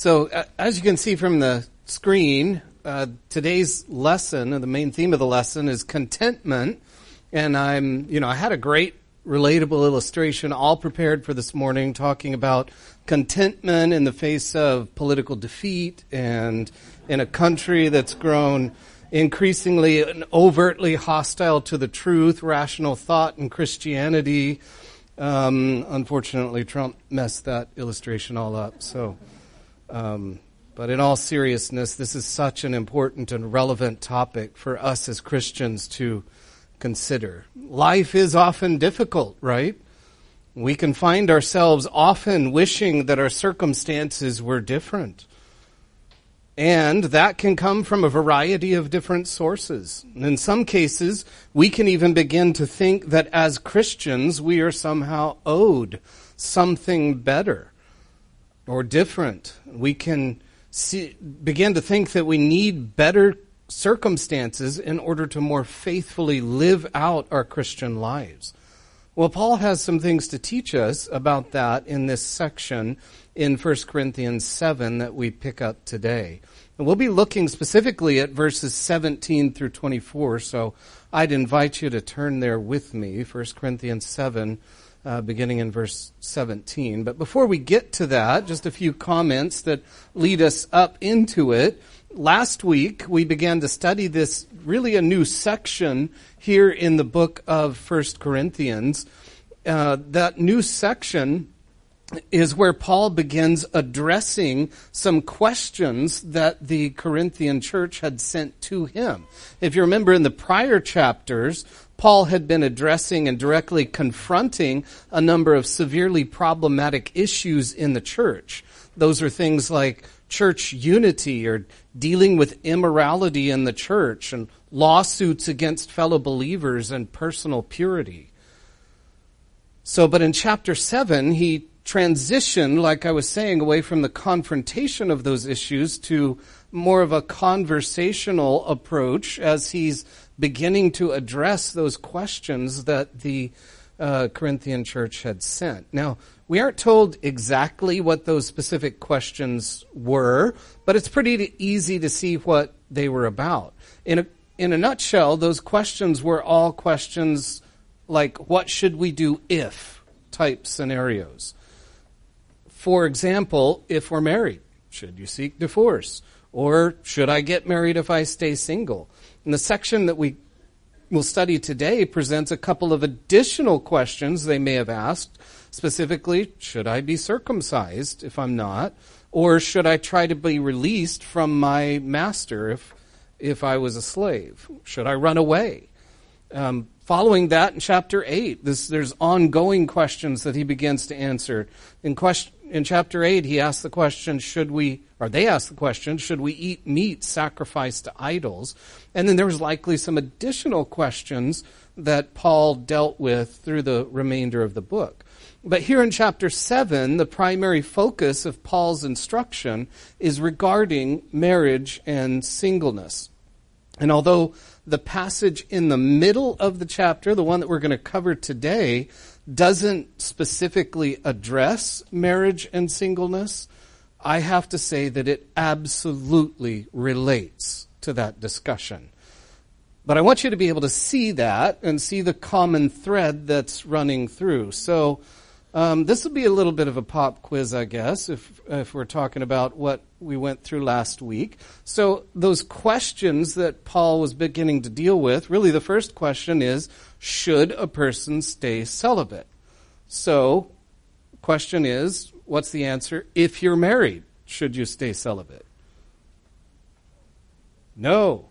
So as you can see from the screen, today's lesson, the main theme of the lesson is contentment. And I had a great relatable illustration all prepared for this morning talking about contentment in the face of political defeat and in a country that's grown increasingly and overtly hostile to the truth, rational thought, and Christianity. Unfortunately, Trump messed that illustration all up. But in all seriousness, this is such an important and relevant topic for us as Christians to consider. Life is often difficult, right? We can find ourselves often wishing that our circumstances were different. And that can come from a variety of different sources. And in some cases, we can even begin to think that as Christians, we are somehow owed something better or different. We can begin to think that we need better circumstances in order to more faithfully live out our Christian lives. Well, Paul has some things to teach us about that in this section in 1 Corinthians 7 that we pick up today. And we'll be looking specifically at verses 17 through 24, so I'd invite you to turn there with me, 1 Corinthians 7, beginning in verse 17. But before we get to that, just a few comments that lead us up into it. Last week, we began to study this, really a new section here in the book of 1 Corinthians. That new section is where Paul begins addressing some questions that the Corinthian church had sent to him. If you remember in the prior chapters, Paul had been addressing and directly confronting a number of severely problematic issues in the church. Those are things like church unity or dealing with immorality in the church and lawsuits against fellow believers and personal purity. But in chapter 7, he transitioned, like I was saying, away from the confrontation of those issues to more of a conversational approach as he's beginning to address those questions that the Corinthian church had sent. Now, we aren't told exactly what those specific questions were, but it's pretty easy to see what they were about. In a nutshell, those questions were all questions like, what should we do if type scenarios. For example, if we're married, should you seek divorce? Or should I get married if I stay single? And the section that we will study today presents a couple of additional questions they may have asked. Specifically, should I be circumcised if I'm not? Or should I try to be released from my master if I was a slave? Should I run away? Following that in chapter 8, there's ongoing questions that he begins to answer. In chapter 8, he asks the question, should we eat meat sacrificed to idols? And then there was likely some additional questions that Paul dealt with through the remainder of the book. But here in chapter 7, the primary focus of Paul's instruction is regarding marriage and singleness. And although the passage in the middle of the chapter, the one that we're going to cover today, doesn't specifically address marriage and singleness, I have to say that it absolutely relates to that discussion. But I want you to be able to see that and see the common thread that's running through. So this will be a little bit of a pop quiz, I guess, if we're talking about what we went through last week. So those questions that Paul was beginning to deal with, really the first question is, should a person stay celibate? So question is, what's the answer? If you're married, should you stay celibate? No.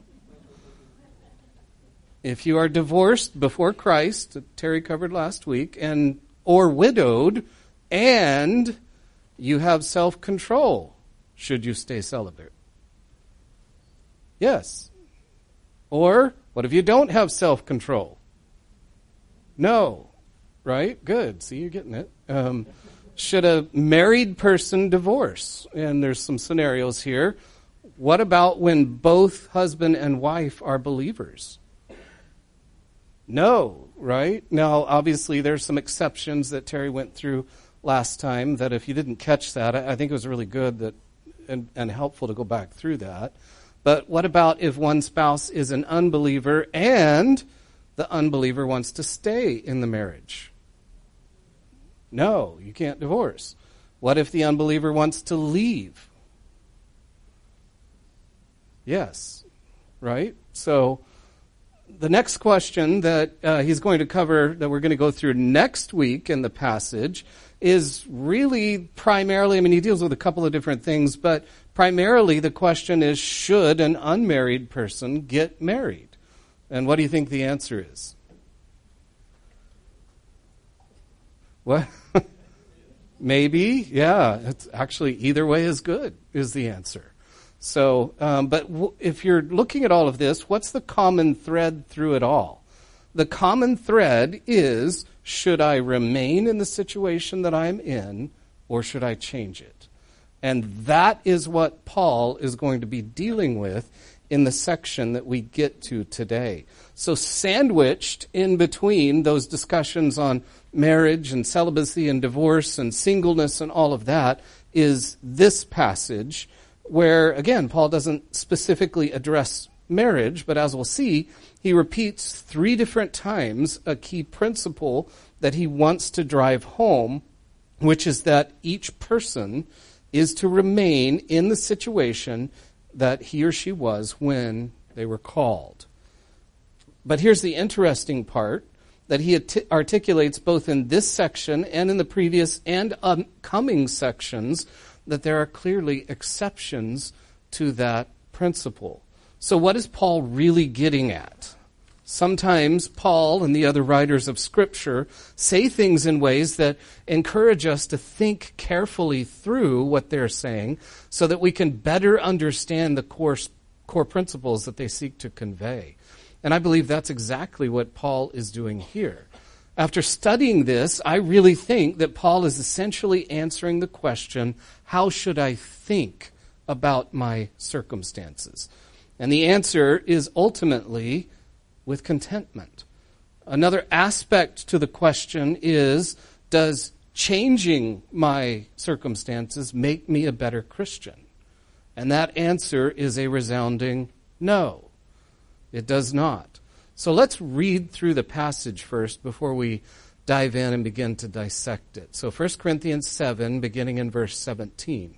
If you are divorced before Christ, Terry covered last week, or widowed, and you have self-control, should you stay celibate? Yes. Or, what if you don't have self-control? No. Right? Good. See, you're getting it. Should a married person divorce? And there's some scenarios here. What about when both husband and wife are believers? No, right? Now, obviously, there's some exceptions that Terry went through last time that if you didn't catch that, I think it was really good that and helpful to go back through that. But what about if one spouse is an unbeliever and the unbeliever wants to stay in the marriage? No, you can't divorce. What if the unbeliever wants to leave? Yes, right? So the next question that he's going to cover, that we're going to go through next week in the passage, is really primarily, he deals with a couple of different things, but primarily the question is, should an unmarried person get married? And what do you think the answer is? What? Maybe, yeah. It's actually, either way is good, is the answer. So, but if you're looking at all of this, what's the common thread through it all? The common thread is, should I remain in the situation that I'm in, or should I change it? And that is what Paul is going to be dealing with in the section that we get to today. So sandwiched in between those discussions on marriage and celibacy and divorce and singleness and all of that is this passage where, again, Paul doesn't specifically address marriage, but as we'll see, he repeats 3 different times a key principle that he wants to drive home, which is that each person is to remain in the situation that he or she was when they were called. But here's the interesting part, that he articulates both in this section and in the previous and upcoming sections, that there are clearly exceptions to that principle. So what is Paul really getting at? Sometimes Paul and the other writers of Scripture say things in ways that encourage us to think carefully through what they're saying so that we can better understand the core principles that they seek to convey. And I believe that's exactly what Paul is doing here. After studying this, I really think that Paul is essentially answering the question, how should I think about my circumstances? And the answer is ultimately with contentment. Another aspect to the question is, does changing my circumstances make me a better Christian? And that answer is a resounding no. It does not. So let's read through the passage first before we dive in and begin to dissect it. So 1 Corinthians 7, beginning in verse 17.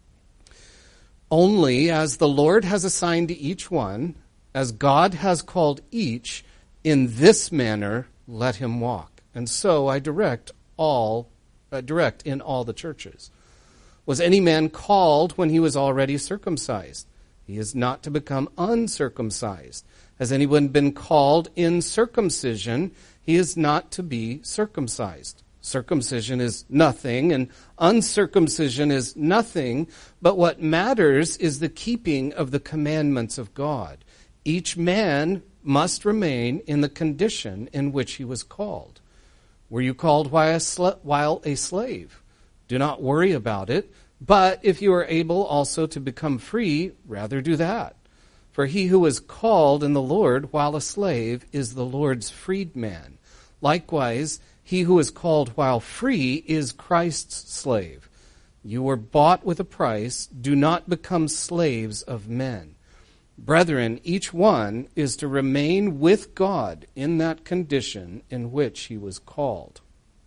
Only as the Lord has assigned to each one, as God has called each, in this manner let him walk. And so I direct in all the churches. Was any man called when he was already circumcised? He is not to become uncircumcised. Has anyone been called in circumcision? He is not to be circumcised. Circumcision is nothing, and uncircumcision is nothing, but what matters is the keeping of the commandments of God. Each man must remain in the condition in which he was called. Were you called while a slave? Do not worry about it, but if you are able also to become free, rather do that. For he who is called in the Lord while a slave is the Lord's freedman. Likewise, he who is called while free is Christ's slave. You were bought with a price. Do not become slaves of men. Brethren, each one is to remain with God in that condition in which he was called.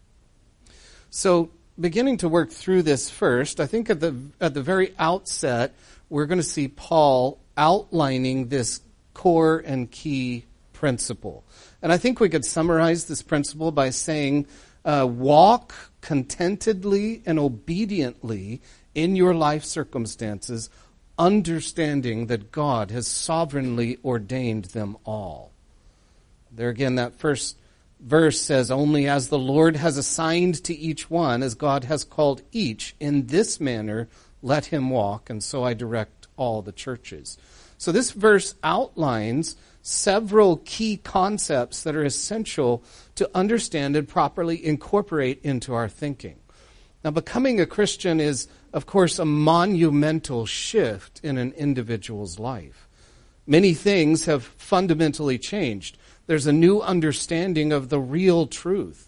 So, beginning to work through this first, I think at the very outset, we're going to see Paul outlining this core and key principle. And I think we could summarize this principle by saying, walk contentedly and obediently in your life circumstances, understanding that God has sovereignly ordained them all. There again, that first verse says, only as the Lord has assigned to each one, as God has called each, in this manner let him walk, and so I direct all the churches. So this verse outlines several key concepts that are essential to understand and properly incorporate into our thinking. Now, becoming a Christian is, of course, a monumental shift in an individual's life. Many things have fundamentally changed. There's a new understanding of the real truth.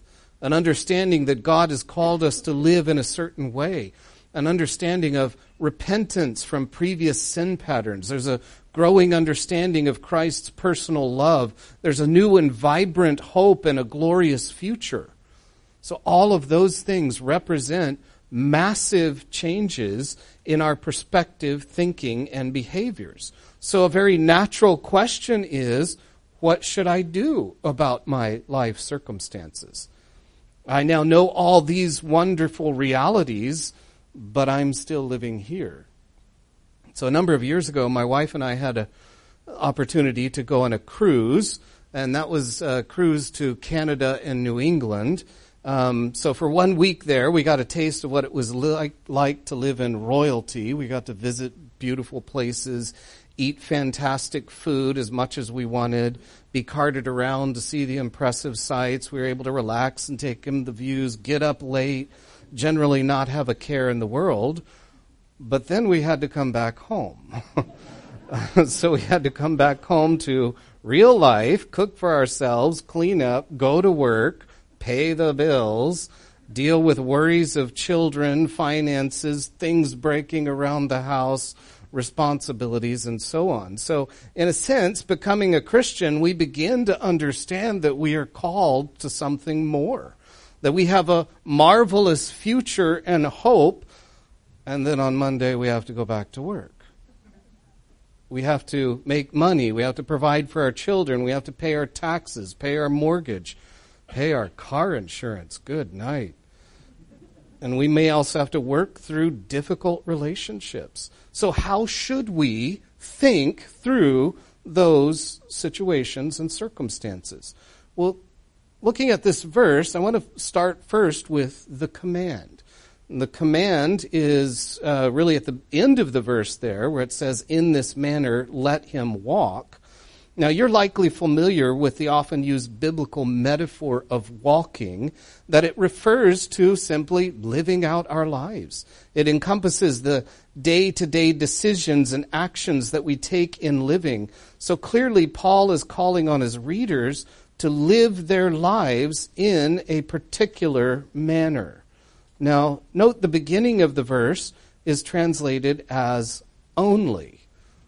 an understanding that God has called us to live in a certain way, an understanding of repentance from previous sin patterns. There's a growing understanding of Christ's personal love. There's a new and vibrant hope and a glorious future. So all of those things represent massive changes in our perspective, thinking, and behaviors. So a very natural question is, what should I do about my life circumstances? I now know all these wonderful realities, but I'm still living here. So a number of years ago, my wife and I had an opportunity to go on a cruise, and that was a cruise to Canada and New England. So for 1 week there, we got a taste of what it was like to live in royalty. We got to visit beautiful places, eat fantastic food as much as we wanted, be carted around to see the impressive sights. We were able to relax and take in the views, get up late, generally not have a care in the world. But then we had to come back home. So we had to come back home to real life, cook for ourselves, clean up, go to work, pay the bills, deal with worries of children, finances, things breaking around the house, responsibilities, and so on. So, in a sense, becoming a Christian, we begin to understand that we are called to something more, that we have a marvelous future and hope, and then on Monday we have to go back to work. We have to make money. We have to provide for our children. We have to pay our taxes, pay our mortgage, pay our car insurance. Good night. And we may also have to work through difficult relationships. So how should we think through those situations and circumstances? Well, looking at this verse, I want to start first with the command. And the command is really at the end of the verse there, where it says, "In this manner let him walk." Now, you're likely familiar with the often used biblical metaphor of walking, that it refers to simply living out our lives. It encompasses the day-to-day decisions and actions that we take in living. So clearly, Paul is calling on his readers to live their lives in a particular manner. Now, note the beginning of the verse is translated as only.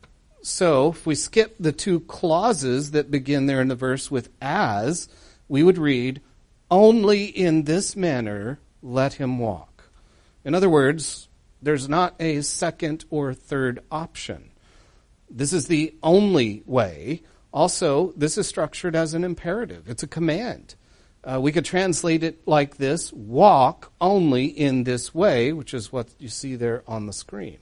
So, if we skip the two clauses that begin there in the verse with as, we would read, "Only in this manner let him walk." In other words, there's not a second or third option. This is the only way. Also, this is structured as an imperative. It's a command. We could translate it like this: walk only in this way, which is what you see there on the screen.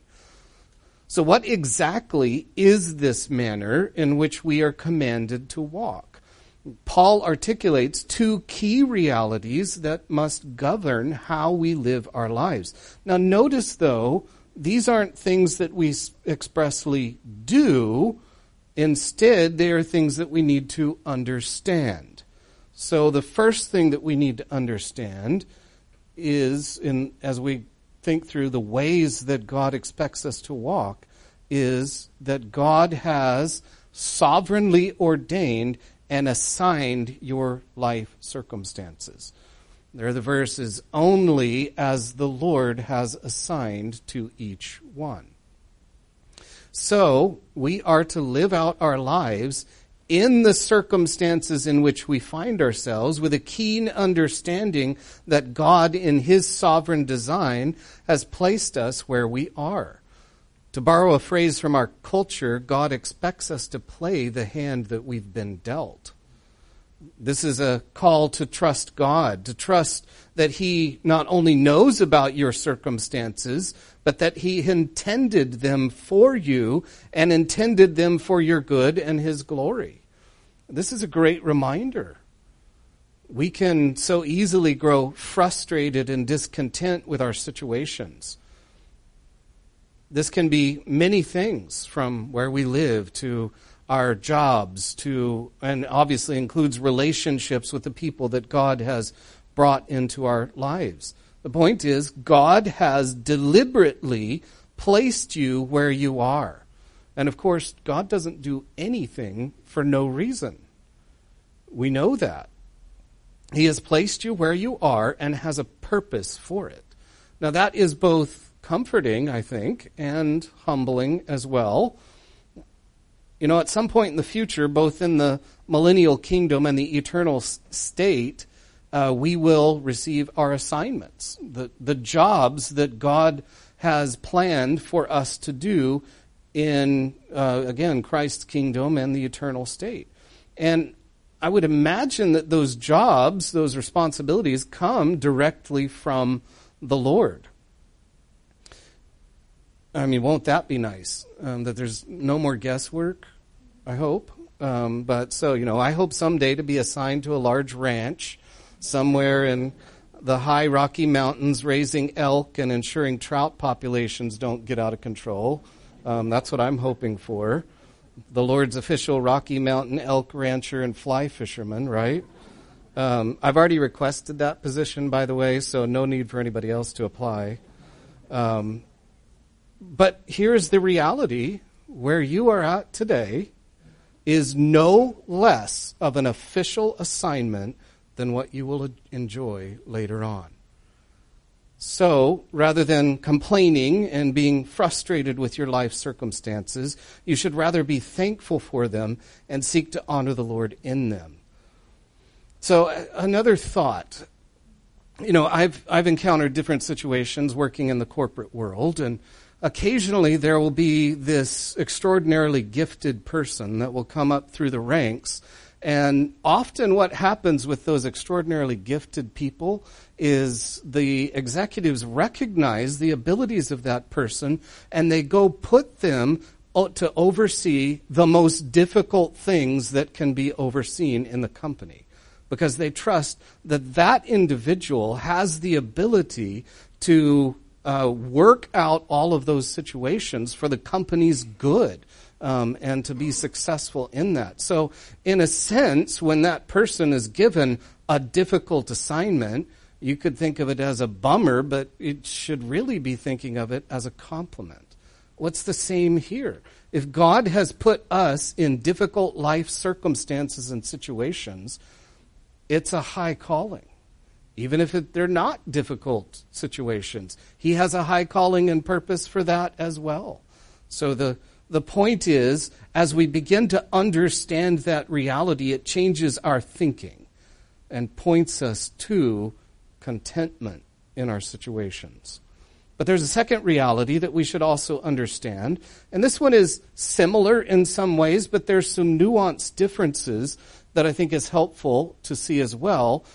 So what exactly is this manner in which we are commanded to walk? Paul articulates two key realities that must govern how we live our lives. Now notice, though, these aren't things that we expressly do. Instead, they are things that we need to understand. So the first thing that we need to understand is, as we think through the ways that God expects us to walk, is that God has sovereignly ordained and assigned your life circumstances. There the verse is, "only as the Lord has assigned to each one." So we are to live out our lives in the circumstances in which we find ourselves, with a keen understanding that God, in his sovereign design, has placed us where we are. To borrow a phrase from our culture, God expects us to play the hand that we've been dealt. This is a call to trust God, to trust that he not only knows about your circumstances, but that he intended them for you and intended them for your good and his glory. This is a great reminder. We can so easily grow frustrated and discontent with our situations. This can be many things, from where we live to our jobs to, and obviously includes relationships with the people that God has brought into our lives. The point is, God has deliberately placed you where you are. And of course, God doesn't do anything for no reason. We know that. He has placed you where you are and has a purpose for it. Now that is both comforting, I think, and humbling as well. You know, at some point in the future, both in the millennial kingdom and the eternal state, we will receive our assignments, the jobs that God has planned for us to do in, again, Christ's kingdom and the eternal state. And I would imagine that those jobs, those responsibilities, come directly from the Lord. I mean, won't that be nice? That there's no more guesswork, I hope. But so, you know, I hope someday to be assigned to a large ranch somewhere in the high Rocky Mountains, raising elk and ensuring trout populations don't get out of control. That's what I'm hoping for. The Lord's official Rocky Mountain elk rancher and fly fisherman, right? I've already requested that position, by the way, so no need for anybody else to apply. But here's the reality. Where you are at today is no less of an official assignment than what you will enjoy later on. So, rather than complaining and being frustrated with your life circumstances, you should rather be thankful for them and seek to honor the Lord in them. So, another thought. You know, I've encountered different situations working in the corporate world, and occasionally there will be this extraordinarily gifted person that will come up through the ranks. And often what happens with those extraordinarily gifted people is the executives recognize the abilities of that person and they go put them to oversee the most difficult things that can be overseen in the company, because they trust that that individual has the ability to work out all of those situations for the company's good. And to be successful in that. So, in a sense, when that person is given a difficult assignment, you could think of it as a bummer, but it should really be thinking of it as a compliment. What's the same here? If God has put us in difficult life circumstances and situations, it's a high calling. Even if they're not difficult situations, He has a high calling and purpose for that as well. So the point is, as we begin to understand that reality, it changes our thinking and points us to contentment in our situations. But there's a second reality that we should also understand, and this one is similar in some ways, but there's some nuanced differences that I think is helpful to see as well.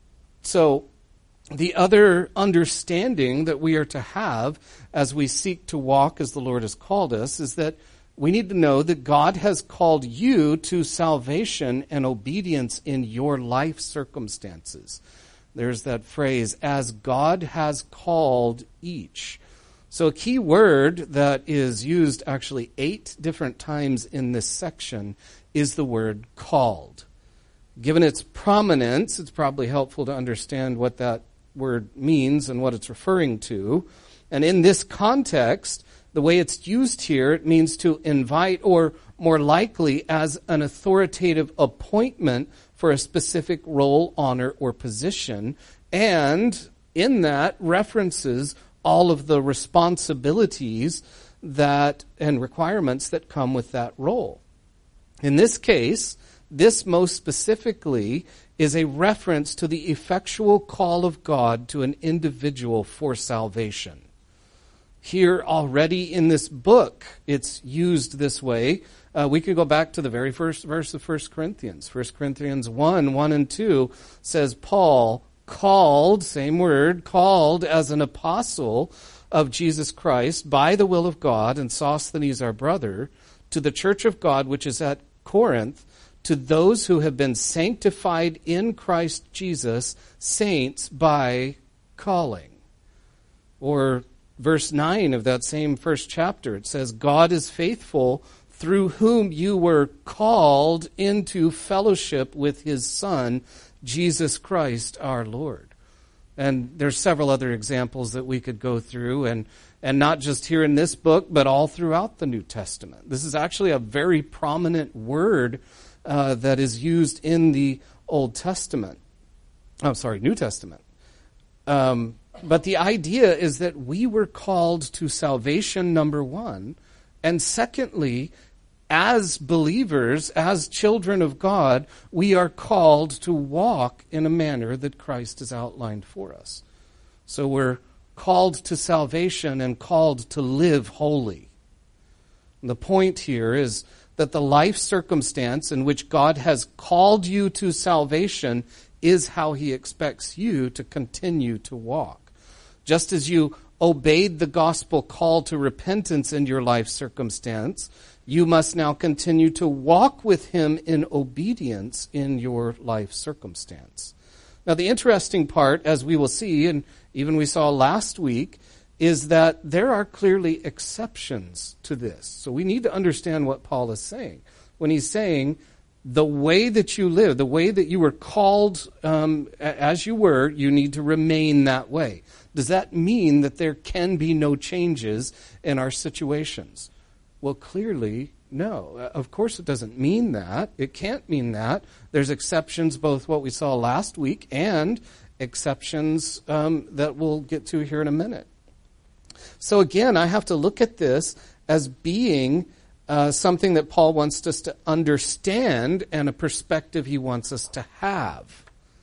So, the other understanding that we are to have as we seek to walk as the Lord has called us is that we need to know that God has called you to salvation and obedience in your life circumstances. There's that phrase, as God has called each. So a key word that is used actually 8 different times in this section is the word called. Given its prominence, it's probably helpful to understand what that word means and what it's referring to. And in this context, the way it's used here, it means to invite, or more likely as an authoritative appointment for a specific role, honor, or position. And in that references all of the responsibilities that and requirements that come with that role. In this case, this most specifically is a reference to the effectual call of God to an individual for salvation. Here already in this book, it's used this way. We could go back to the very first verse of 1 Corinthians. 1 Corinthians 1 and 2 says, Paul, called, same word, called as an apostle of Jesus Christ by the will of God, and Sosthenes our brother, to the church of God which is at Corinth, to those who have been sanctified in Christ Jesus, saints by calling. Or verse 9 of that same first chapter, it says, God is faithful, through whom you were called into fellowship with His Son, Jesus Christ our Lord. And there's several other examples that we could go through, and not just here in this book, but all throughout the New Testament. This is actually a very prominent word that is used in the Old Testament. New Testament. But the idea is that we were called to salvation, number one, and secondly, as believers, as children of God, we are called to walk in a manner that Christ has outlined for us. So we're called to salvation and called to live holy. And the point here is that the life circumstance in which God has called you to salvation is how he expects you to continue to walk. Just as you obeyed the gospel call to repentance in your life circumstance, you must now continue to walk with him in obedience in your life circumstance. Now, the interesting part, as we will see, and even we saw last week, is that there are clearly exceptions to this. So we need to understand what Paul is saying. When he's saying the way that you live, the way that you were called as you were, you need to remain that way. Does that mean that there can be no changes in our situations? Well, clearly, no. Of course it doesn't mean that. It can't mean that. There's exceptions, both what we saw last week and exceptions that we'll get to here in a minute. So again, I have to look at this as being something that Paul wants us to understand and a perspective he wants us to have.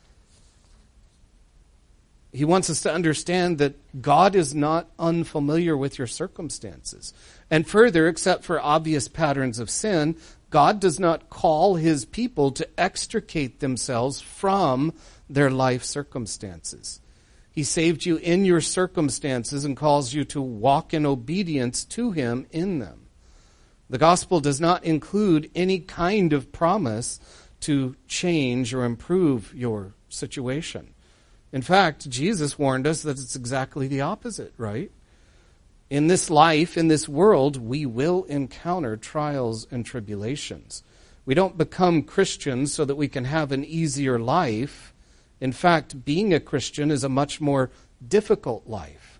He wants us to understand that God is not unfamiliar with your circumstances. And further, except for obvious patterns of sin, God does not call his people to extricate themselves from their life circumstances. He saved you in your circumstances and calls you to walk in obedience to him in them. The gospel does not include any kind of promise to change or improve your situation. In fact, Jesus warned us that it's exactly the opposite, right? In this life, in this world, we will encounter trials and tribulations. We don't become Christians so that we can have an easier life. In fact, being a Christian is a much more difficult life.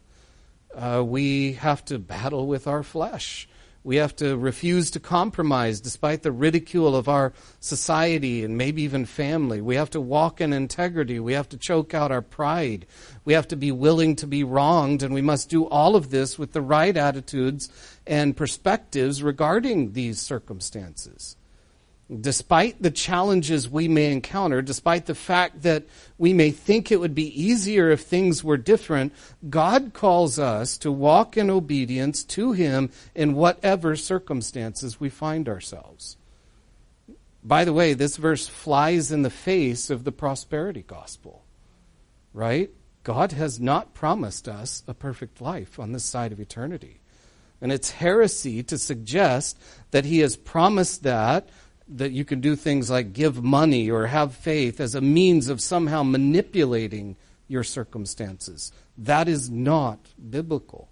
We have to battle with our flesh. We have to refuse to compromise despite the ridicule of our society and maybe even family. We have to walk in integrity. We have to choke out our pride. We have to be willing to be wronged, and we must do all of this with the right attitudes and perspectives regarding these circumstances. Despite the challenges we may encounter, despite the fact that we may think it would be easier if things were different, God calls us to walk in obedience to him in whatever circumstances we find ourselves. By the way, this verse flies in the face of the prosperity gospel, right? God has not promised us a perfect life on this side of eternity. And it's heresy to suggest that he has promised that you can do things like give money or have faith as a means of somehow manipulating your circumstances. That is not biblical.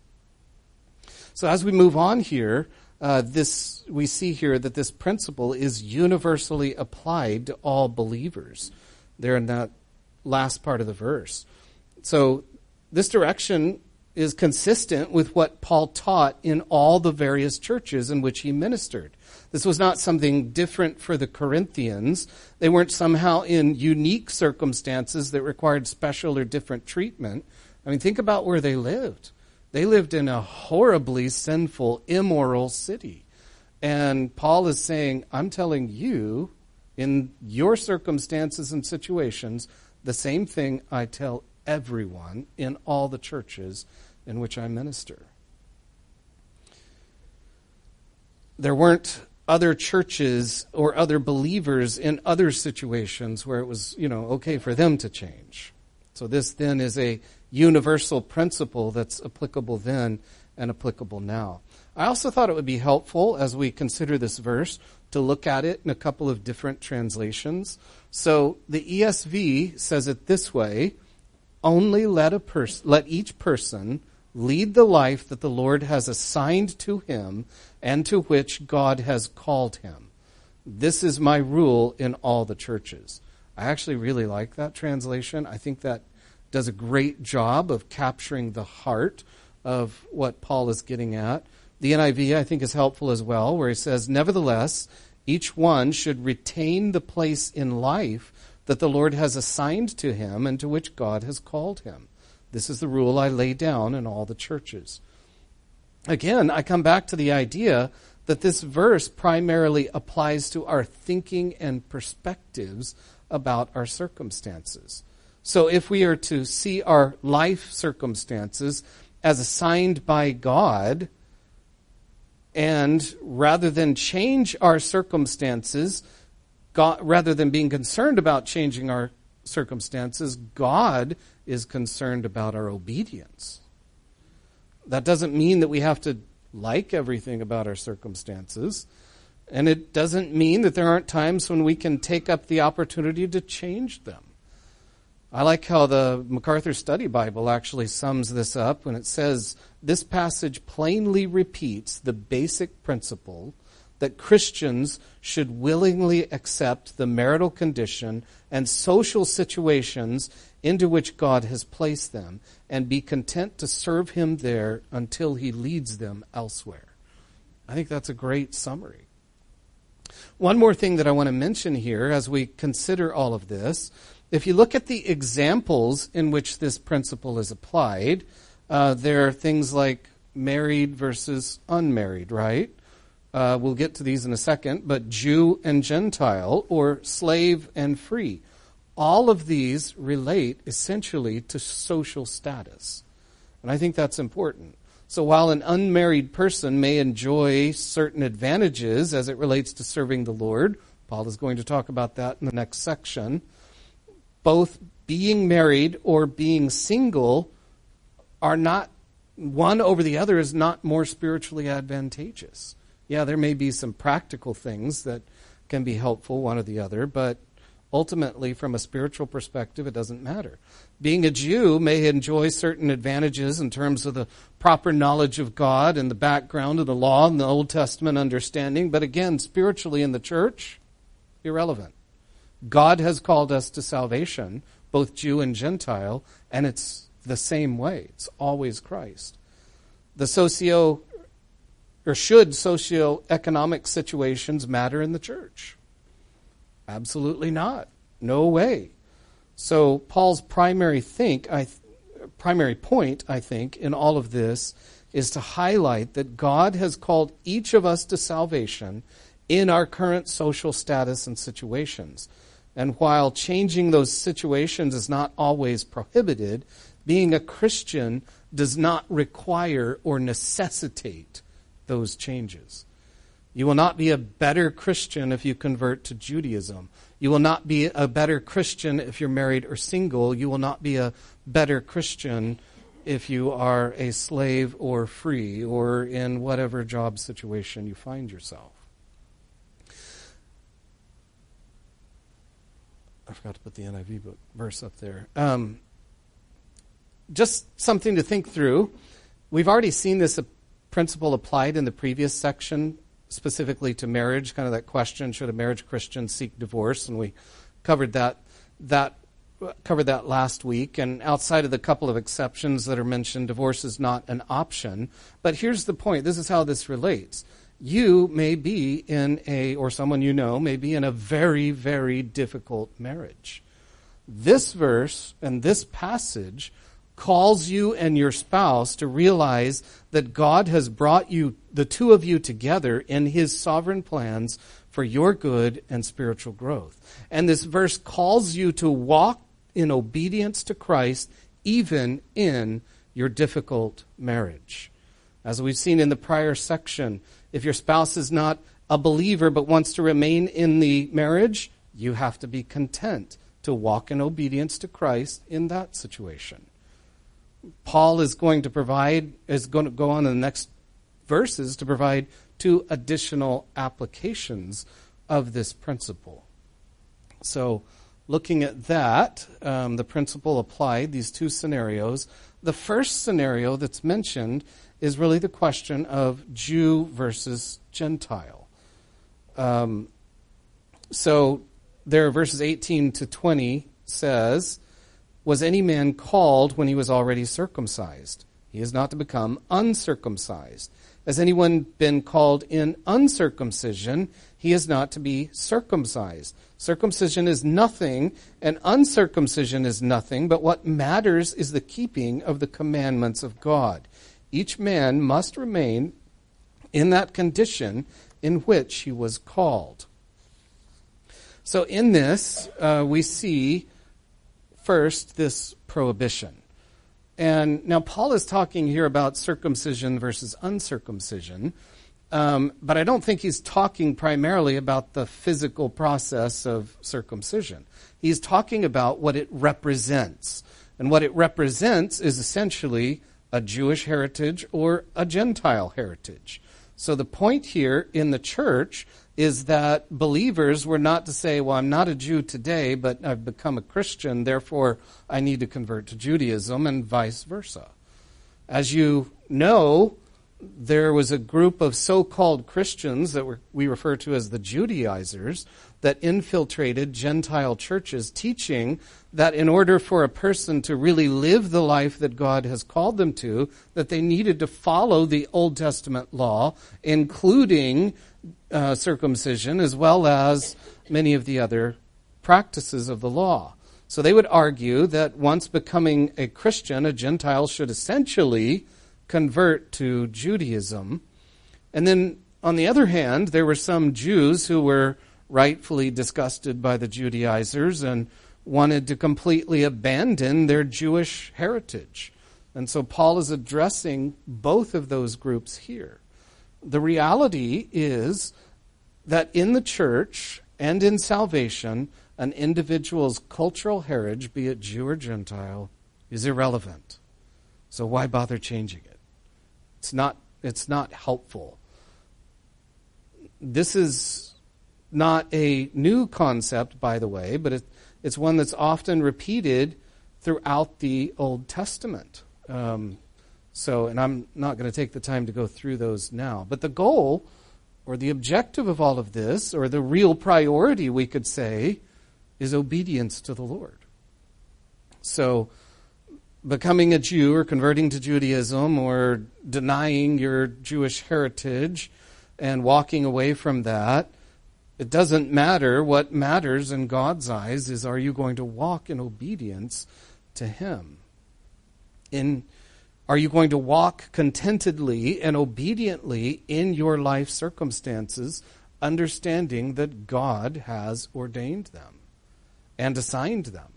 So as we move on here, we see here that this principle is universally applied to all believers. There in that last part of the verse. So this direction is consistent with what Paul taught in all the various churches in which he ministered. This was not something different for the Corinthians. They weren't somehow in unique circumstances that required special or different treatment. I mean, think about where they lived. They lived in a horribly sinful, immoral city. And Paul is saying, I'm telling you, in your circumstances and situations, the same thing I tell everyone in all the churches in which I minister. There weren't other churches or other believers in other situations where it was, okay for them to change. So this then is a universal principle that's applicable then and applicable now. I also thought it would be helpful as we consider this verse to look at it in a couple of different translations. So the ESV says it this way: only let each person lead the life that the Lord has assigned to him and to which God has called him. This is my rule in all the churches. I actually really like that translation. I think that does a great job of capturing the heart of what Paul is getting at. The NIV, I think, is helpful as well, where he says, nevertheless, each one should retain the place in life that the Lord has assigned to him and to which God has called him. This is the rule I lay down in all the churches. Again, I come back to the idea that this verse primarily applies to our thinking and perspectives about our circumstances. So if we are to see our life circumstances as assigned by God, and rather than change our circumstances, rather than being concerned about changing our circumstances, God is concerned about our obedience. That doesn't mean that we have to like everything about our circumstances, and it doesn't mean that there aren't times when we can take up the opportunity to change them. I like how the MacArthur Study Bible actually sums this up when it says, this passage plainly repeats the basic principle that Christians should willingly accept the marital condition and social situations into which God has placed them and be content to serve him there until he leads them elsewhere. I think that's a great summary. One more thing that I want to mention here as we consider all of this, if you look at the examples in which this principle is applied, there are things like married versus unmarried, right? We'll get to these in a second, but Jew and Gentile, or slave and free. All of these relate essentially to social status. And I think that's important. So while an unmarried person may enjoy certain advantages as it relates to serving the Lord, Paul is going to talk about that in the next section, both being married or being single are not, one over the other is not more spiritually advantageous. Yeah, there may be some practical things that can be helpful, one or the other, but ultimately, from a spiritual perspective, it doesn't matter. Being a Jew may enjoy certain advantages in terms of the proper knowledge of God and the background of the law and the Old Testament understanding, but again, spiritually in the church, irrelevant. God has called us to salvation, both Jew and Gentile, and it's the same way. It's always Christ. The should socioeconomic situations matter in the church? Absolutely not. No way. So Paul's primary point, I think, in all of this is to highlight that God has called each of us to salvation in our current social status and situations. And while changing those situations is not always prohibited, being a Christian does not require or necessitate those changes. You will not be a better Christian if you convert to Judaism. You will not be a better Christian if you're married or single. You will not be a better Christian if you are a slave or free or in whatever job situation you find yourself. I forgot to put the NIV verse up there. Just something to think through. We've already seen this principle applied in the previous section, specifically to marriage, kind of that question, should a marriage Christian seek divorce? And we covered that last week. And outside of the couple of exceptions that are mentioned, divorce is not an option. But here's the point. This is how this relates. You may be or someone you know may be in a very, very difficult marriage. This verse and this passage calls you and your spouse to realize that God has brought you, the two of you together in his sovereign plans for your good and spiritual growth. And this verse calls you to walk in obedience to Christ even in your difficult marriage. As we've seen in the prior section, if your spouse is not a believer but wants to remain in the marriage, you have to be content to walk in obedience to Christ in that situation. Paul is going to go on in the next verses to provide two additional applications of this principle. So, looking at that, the principle applied, these two scenarios. The first scenario that's mentioned is really the question of Jew versus Gentile. So, there, verses 18 to 20 says, "Was any man called when he was already circumcised? He is not to become uncircumcised. Has anyone been called in uncircumcision? He is not to be circumcised. Circumcision is nothing, and uncircumcision is nothing, but what matters is the keeping of the commandments of God. Each man must remain in that condition in which he was called. So in this, we see first this prohibition. And now Paul is talking here about circumcision versus uncircumcision, but I don't think he's talking primarily about the physical process of circumcision. He's talking about what it represents. And what it represents is essentially a Jewish heritage or a Gentile heritage. So the point here in the church is that believers were not to say, well, I'm not a Jew today, but I've become a Christian, therefore I need to convert to Judaism, and vice versa. As you know, there was a group of so-called Christians that we refer to as the Judaizers that infiltrated Gentile churches, teaching that in order for a person to really live the life that God has called them to, that they needed to follow the Old Testament law, including circumcision, as well as many of the other practices of the law. So they would argue that once becoming a Christian, a Gentile should essentially convert to Judaism. And then, on the other hand, there were some Jews who were rightfully disgusted by the Judaizers and wanted to completely abandon their Jewish heritage. And so Paul is addressing both of those groups here. The reality is that in the church and in salvation, an individual's cultural heritage, be it Jew or Gentile, is irrelevant. So why bother changing it? It's not helpful. This is not a new concept, by the way, but it's one that's often repeated throughout the Old Testament. And I'm not going to take the time to go through those now. But the goal, or the objective of all of this, or the real priority, we could say, is obedience to the Lord. So, becoming a Jew or converting to Judaism or denying your Jewish heritage and walking away from that, it doesn't matter. What matters in God's eyes is, are you going to walk in obedience to Him? Are you going to walk contentedly and obediently in your life circumstances, understanding that God has ordained them and assigned them?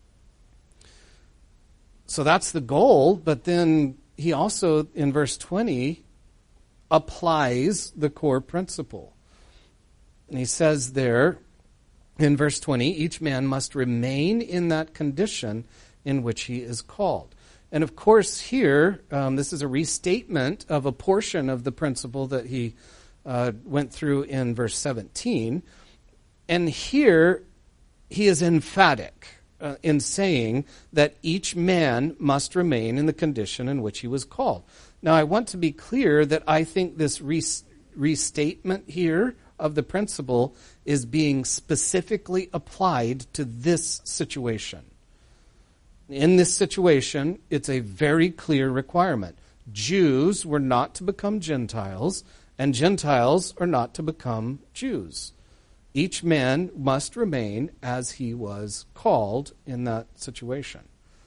So that's the goal, but then he also, in verse 20, applies the core principle. And he says there, in verse 20, each man must remain in that condition in which he is called. And of course here, this is a restatement of a portion of the principle that he went through in verse 17. And here, he is emphatic in saying that each man must remain in the condition in which he was called. Now, I want to be clear that I think this restatement here of the principle is being specifically applied to this situation. In this situation, it's a very clear requirement. Jews were not to become Gentiles, and Gentiles are not to become Jews. Each man must remain as he was called in that situation.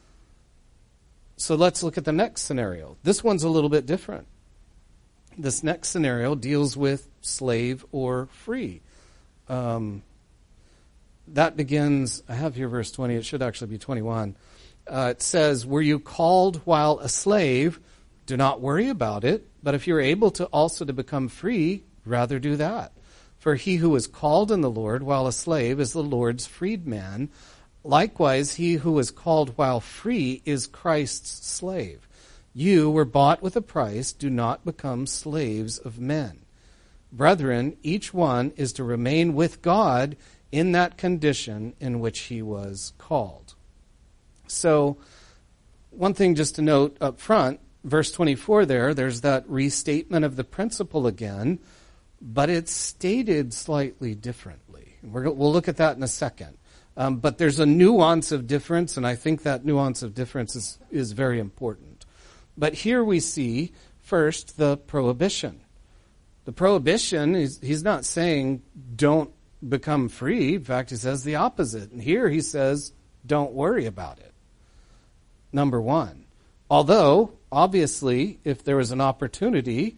So let's look at the next scenario. This one's a little bit different. This next scenario deals with slave or free. That begins, I have here verse 20, it should actually be 21. It says, were you called while a slave? Do not worry about it, but if you're able to also to become free, rather do that. For he who is called in the Lord while a slave is the Lord's freedman. Likewise, he who is called while free is Christ's slave. You were bought with a price. Do not become slaves of men. Brethren, each one is to remain with God in that condition in which he was called. So, one thing just to note up front, verse 24 there's that restatement of the principle again, but it's stated slightly differently. We'll look at that in a second. But there's a nuance of difference, and I think that nuance of difference is very important. But here we see, First, the prohibition. The prohibition, he's not saying don't become free. In fact, he says the opposite. And here he says, don't worry about it. Number one. Although, obviously, if there was an opportunity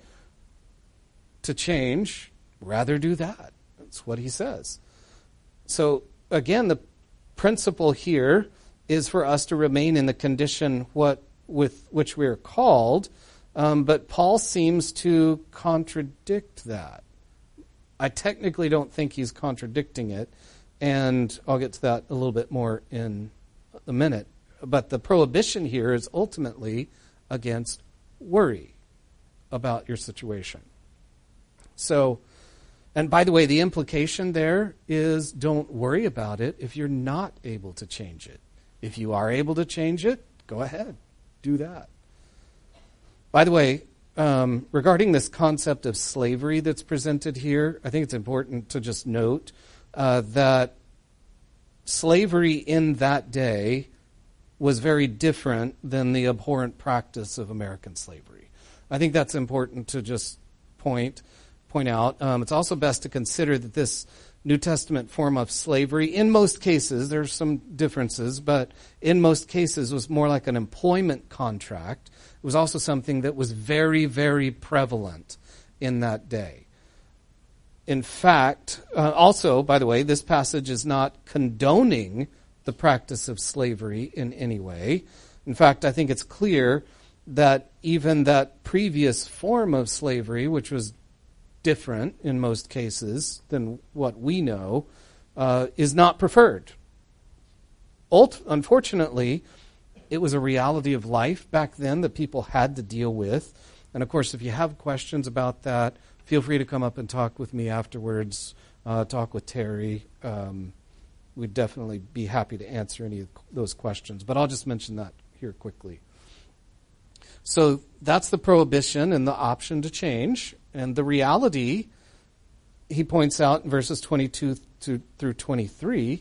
to change, rather do that. That's what he says. So, again, the principle here is for us to remain in the condition with which we are called, but Paul seems to contradict that. I technically don't think he's contradicting it, and I'll get to that a little bit more in a minute. But the prohibition here is ultimately against worry about your situation. So, and by the way, the implication there is don't worry about it if you're not able to change it. If you are able to change it, go ahead, do that. By the way, regarding this concept of slavery that's presented here, I think it's important to just note that slavery in that day was very different than the abhorrent practice of American slavery. I think that's important to just point out. It's also best to consider that this New Testament form of slavery, in most cases, there's some differences, but in most cases was more like an employment contract. It was also something that was very, very prevalent in that day. In fact, also, by the way, this passage is not condoning the practice of slavery in any way. In fact, I think it's clear that even that previous form of slavery, which was different in most cases than what we know, is not preferred. Unfortunately, it was a reality of life back then that people had to deal with. And of course, if you have questions about that, feel free to come up and talk with me afterwards, talk with Terry. We'd definitely be happy to answer any of those questions. But I'll just mention that here quickly. So that's the prohibition and the option to change. And the reality, he points out in verses 22 through 23.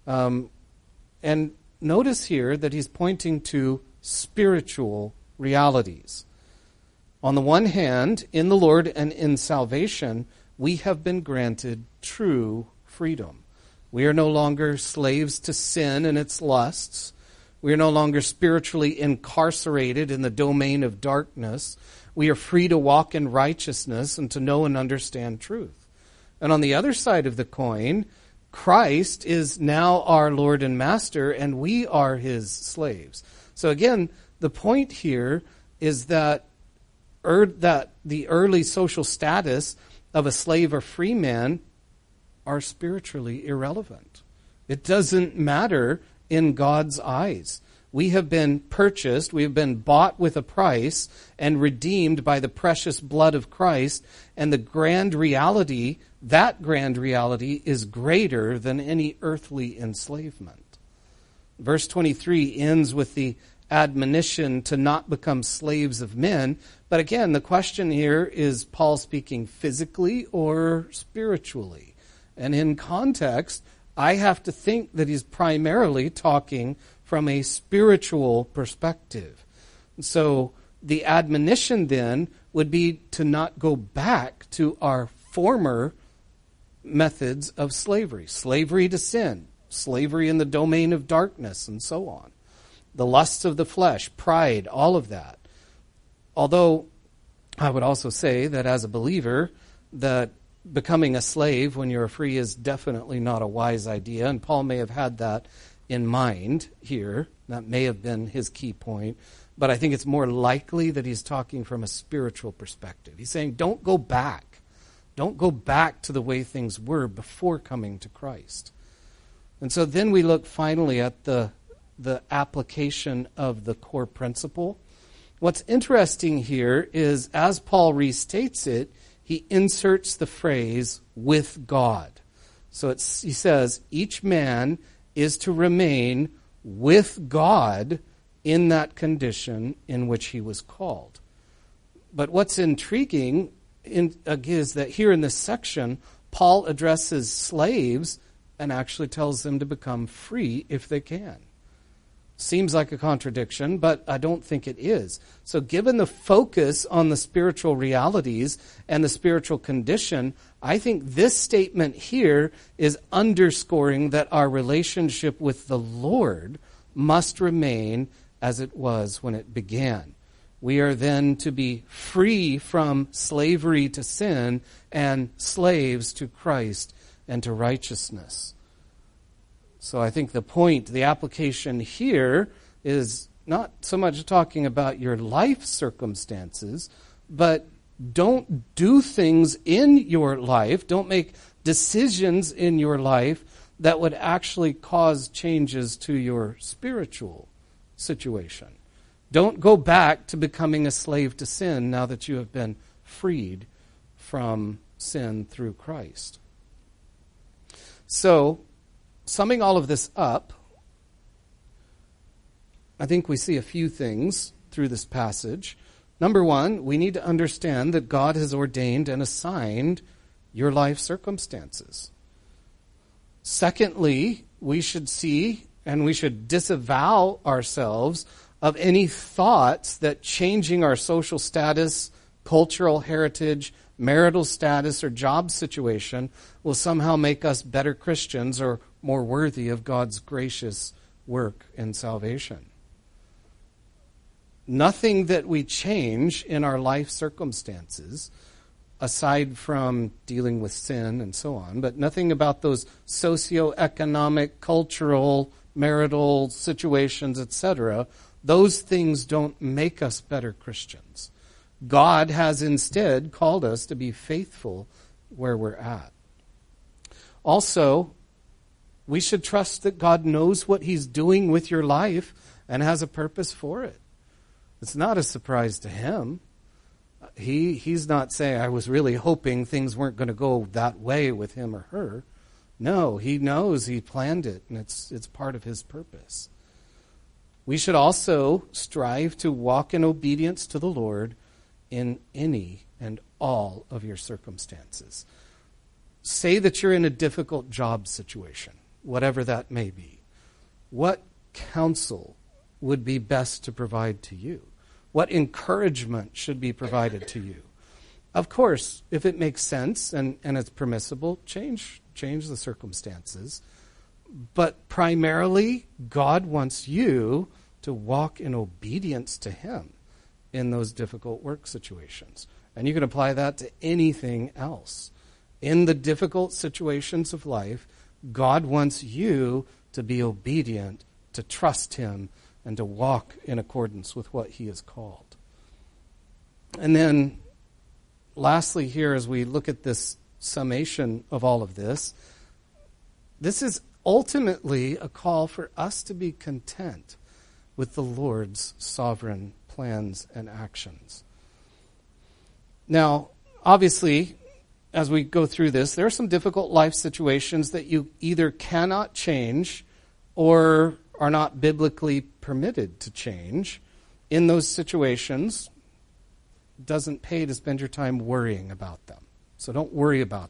And notice here that he's pointing to spiritual realities. On the one hand, in the Lord and in salvation, we have been granted true freedom. We are no longer slaves to sin and its lusts. We are no longer spiritually incarcerated in the domain of darkness. We are free to walk in righteousness and to know and understand truth. And on the other side of the coin, Christ is now our Lord and Master, and we are his slaves. So again, the point here is that the early social status of a slave or free man are spiritually irrelevant. It doesn't matter in God's eyes. We have been purchased, we have been bought with a price and redeemed by the precious blood of Christ, and that grand reality is greater than any earthly enslavement. Verse 23 ends with the admonition to not become slaves of men, but again, the question here is Paul speaking physically or spiritually? And in context, I have to think that he's primarily talking from a spiritual perspective. So the admonition then would be to not go back to our former methods of slavery. Slavery to sin, slavery in the domain of darkness, and so on. The lusts of the flesh, pride, all of that. Although I would also say that as a believer, that becoming a slave when you're free is definitely not a wise idea, and Paul may have had that in mind here. That may have been his key point, but I think it's more likely that he's talking from a spiritual perspective. He's saying, don't go back. Don't go back to the way things were before coming to Christ. And so then we look finally at the application of the core principle. What's interesting here is, as Paul restates it, he inserts the phrase, with God. So he says, each man is to remain with God in that condition in which he was called. But what's intriguing is that here in this section, Paul addresses slaves and actually tells them to become free if they can. Seems like a contradiction, but I don't think it is. So given the focus on the spiritual realities and the spiritual condition, I think this statement here is underscoring that our relationship with the Lord must remain as it was when it began. We are then to be free from slavery to sin and slaves to Christ and to righteousness. So I think the point, the application here is not so much talking about your life circumstances, but don't do things in your life, don't make decisions in your life that would actually cause changes to your spiritual situation. Don't go back to becoming a slave to sin now that you have been freed from sin through Christ. So, summing all of this up, I think we see a few things through this passage. Number one, we need to understand that God has ordained and assigned your life circumstances. Secondly, we should see and we should disavow ourselves of any thoughts that changing our social status, cultural heritage, marital status, or job situation will somehow make us better Christians or more worthy of God's gracious work in salvation. Nothing that we change in our life circumstances, aside from dealing with sin and so on, but nothing about those socioeconomic, cultural, marital situations, etc., those things don't make us better Christians. God has instead called us to be faithful where we're at. Also, we should trust that God knows what He's doing with your life and has a purpose for it. It's not a surprise to Him. He's not saying, I was really hoping things weren't going to go that way with him or her. No, He knows He planned it, and it's part of His purpose. We should also strive to walk in obedience to the Lord in any and all of your circumstances. Say that you're in a difficult job situation, whatever that may be. What counsel would be best to provide to you? What encouragement should be provided to you? Of course, if it makes sense and it's permissible, change the circumstances. But primarily, God wants you to walk in obedience to Him in those difficult work situations. And you can apply that to anything else. In the difficult situations of life, God wants you to be obedient, to trust Him, and to walk in accordance with what He has called. And then, lastly here, as we look at this summation of all of this, this is ultimately a call for us to be content with the Lord's sovereign plans and actions. Now, obviously, as we go through this, there are some difficult life situations that you either cannot change or are not biblically permitted to change. In those situations, it doesn't pay to spend your time worrying about them. So don't worry about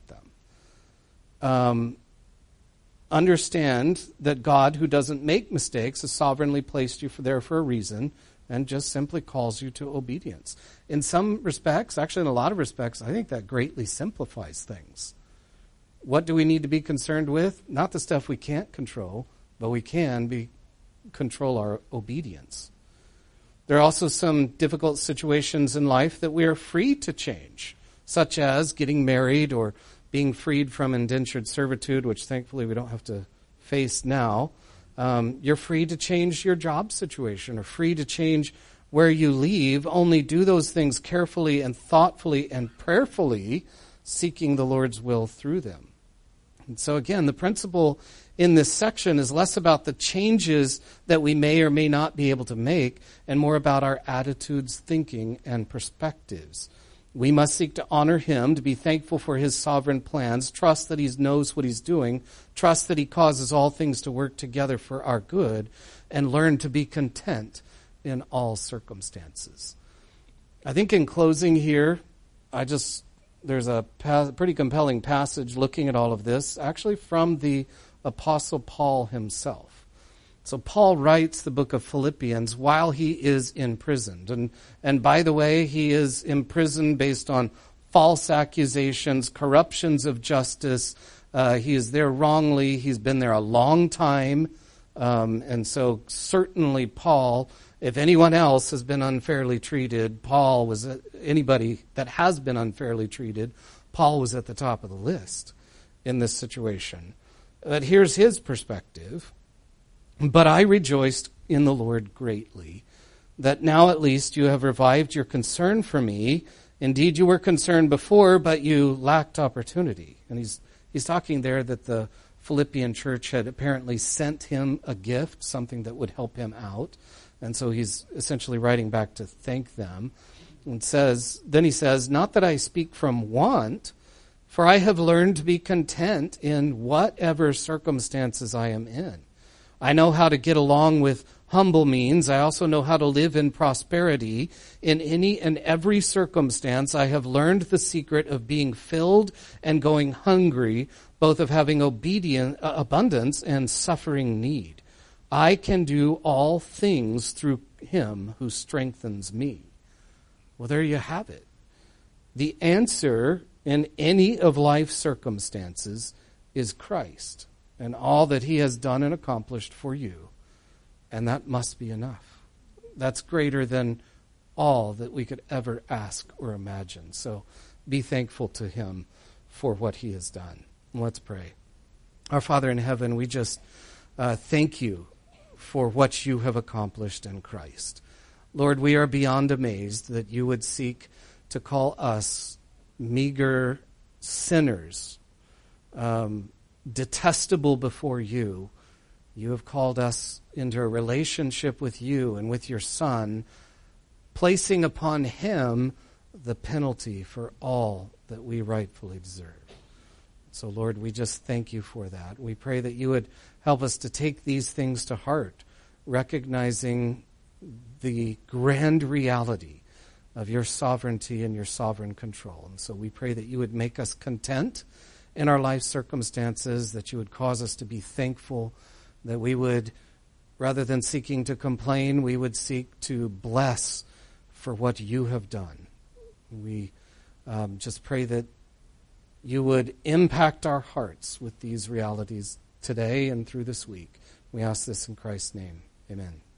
them. Understand that God, who doesn't make mistakes, has sovereignly placed you there for a reason and just simply calls you to obedience. In some respects, actually in a lot of respects, I think that greatly simplifies things. What do we need to be concerned with? Not the stuff we can't control, but we can control our obedience. There are also some difficult situations in life that we are free to change, such as getting married or being freed from indentured servitude, which thankfully we don't have to face now. You're free to change your job situation or free to change where you live. Only do those things carefully and thoughtfully and prayerfully, seeking the Lord's will through them. And so again, the principle in this section is less about the changes that we may or may not be able to make and more about our attitudes, thinking, and perspectives. We must seek to honor Him, to be thankful for His sovereign plans, trust that He knows what He's doing, trust that He causes all things to work together for our good, and learn to be content in all circumstances. I think in closing here, there's a pretty compelling passage looking at all of this, actually from the Apostle Paul himself. So Paul writes the book of Philippians while he is imprisoned. And by the way, he is imprisoned based on false accusations, corruptions of justice. He is there wrongly. He's been there a long time. And so certainly Paul, if anyone else has been unfairly treated, Paul was, anybody that has been unfairly treated, Paul was at the top of the list in this situation. But here's his perspective. But I rejoiced in the Lord greatly, that now at least you have revived your concern for me. Indeed, you were concerned before, but you lacked opportunity. And he's talking there that the Philippian church had apparently sent him a gift, something that would help him out. And so he's essentially writing back to thank them. And then he says, not that I speak from want, for I have learned to be content in whatever circumstances I am in. I know how to get along with humble means. I also know how to live in prosperity. In any and every circumstance, I have learned the secret of being filled and going hungry, both of having abundance and suffering need. I can do all things through him who strengthens me. Well, there you have it. The answer in any of life's circumstances is Christ and all that he has done and accomplished for you. And that must be enough. That's greater than all that we could ever ask or imagine. So be thankful to him for what he has done. Let's pray. Our Father in heaven, we just thank you for what you have accomplished in Christ. Lord, we are beyond amazed that you would seek to call us meager sinners, detestable before you. You have called us into a relationship with you and with your Son, placing upon him the penalty for all that we rightfully deserve. So, Lord, we just thank you for that. We pray that you would help us to take these things to heart, recognizing the grand reality of your sovereignty and your sovereign control. And so we pray that you would make us content in our life circumstances, that you would cause us to be thankful, that we would, rather than seeking to complain, we would seek to bless for what you have done. We just pray that you would impact our hearts with these realities today and through this week. We ask this in Christ's name. Amen.